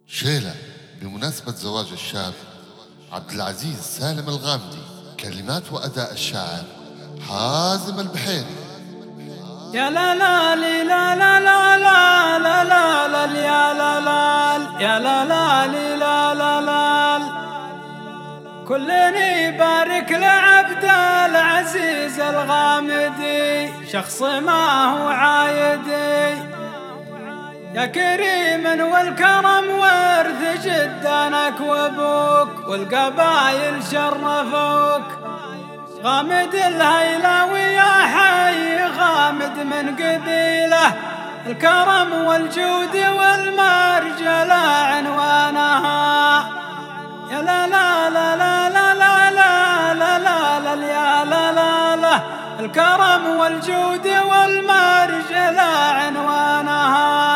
شيلة بمناسبة زواج الشاب عبد العزيز سالم الغامدي. كلمات وأداء الشاعر حازم البحيري. يا لا لا لا لا لا لا لا لا لا يا لا لا يا لا لا لا لا لا كلني بارك لعبد العزيز الغامدي، شخص ما هو عايدي يا كريم والكرم ورث جدانك وابوك والقبايل شرفوك. غامد الهيلاوي يا حي غامد من قبيله، الكرم والجود والمرجلة عنوانها. يا لا لا لا لا لا لا لا لا لا يا لا لا لا الكرم والجود والمرجلة عنوانها.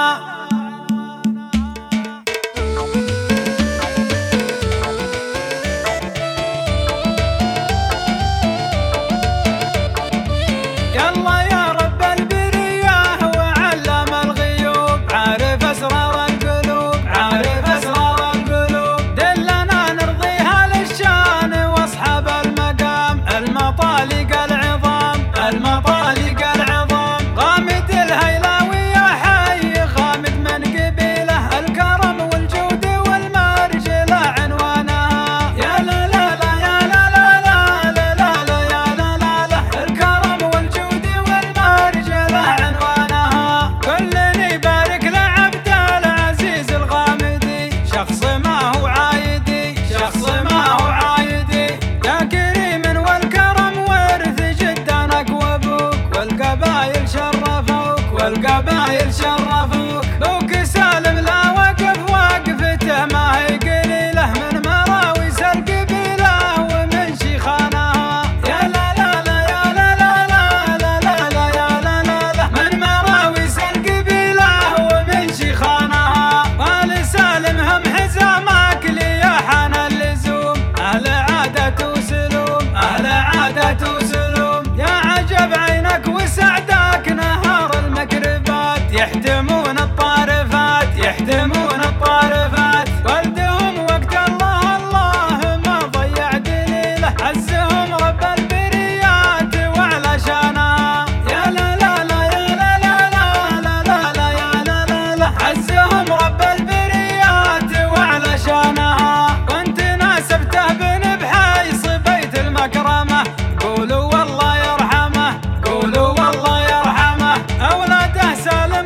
والقبايل شرفوك، بوك سالم لا وقف وقفته ما هي قليله، من مراويس القبيله ومن شيخانها. يا لا لا لا يا لا لا لا لا لا لا يا لا لا لا من مراويس القبيله ومن شيخانها. وآل سالم هم حزامك ليحان اللزوم، أهل عادة وسلوم أهل عادة وسلوم. يا عجب عينك وسعدك نهار المكربات، يحتمون الطارفات يحتمون الطارفات. ولدهم وقت الله الله ما ضيع دليله، عزهم رب البريات وعلى شانها. يا لا لا لا يا لا لا لا لا لا لا يا لا لا لا عزهم رب البريات وعلى شانها. وانت ناسبته بن بحيص بيت المكرمه، قولوا والله يرحمه قولوا والله يرحمه. أولاده سالم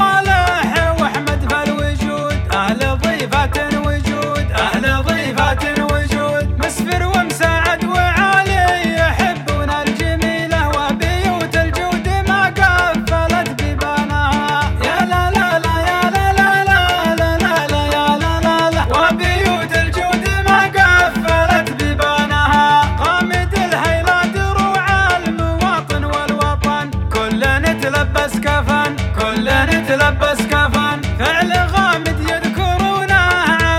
والصالح واحمد فالوجود، أهل ضيفة وجود أهل ضيفة وجود. مسفر ومساعد وعالي يحبون الجميلة، وبيوت الجود ما قفلت بيبانها. يا لا لا لا يا لا لا لا لا لا لا يا لا لا لا وبيوت الجود ما قفلت بيبانها. غامد الهيلا دروع المواطن والوطن، كلنا نتلبس كفن كلنا نتلبس كفن. فعل غامد يذكرونه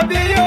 بيوت